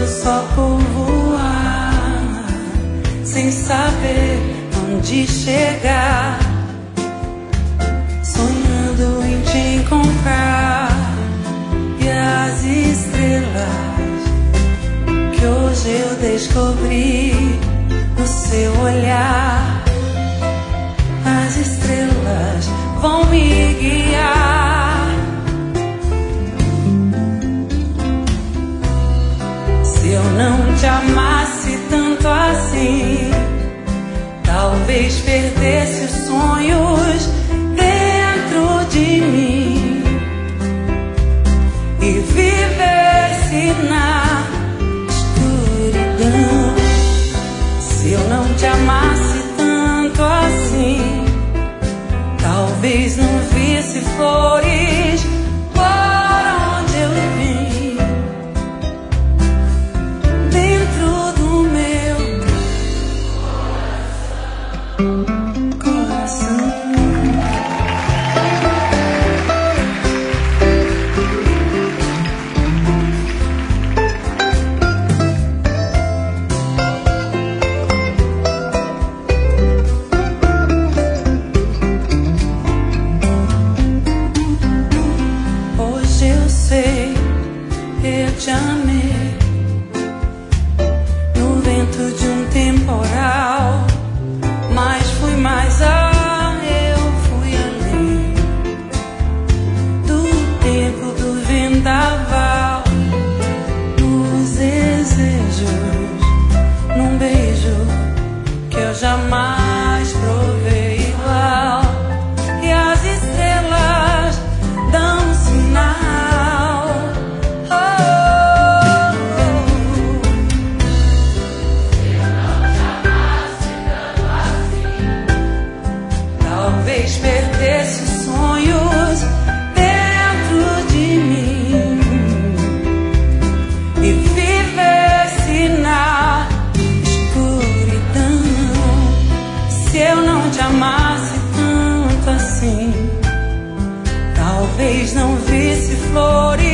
só por voar, sem saber onde chegar, sonhando em te encontrar. E as estrelas que hoje eu descobri no seu olhar, as estrelas vão me guiar. Se eu não te amasse tanto assim, talvez perdesse os sonhos dentro de mim e vivesse na escuridão. Se eu não te amasse tanto assim, talvez não visse flores por onde eu vim, dentro do meu coração. Eu te amei no vento de um temporal, mas fui mais eu fui além do tempo do vendaval, nos desejos, num beijo que eu jamais provei igual. E as estrelas dão um sinal. Talvez perdesse os sonhos dentro de mim e vivesse na escuridão. Se eu não te amasse tanto assim, talvez não visse flores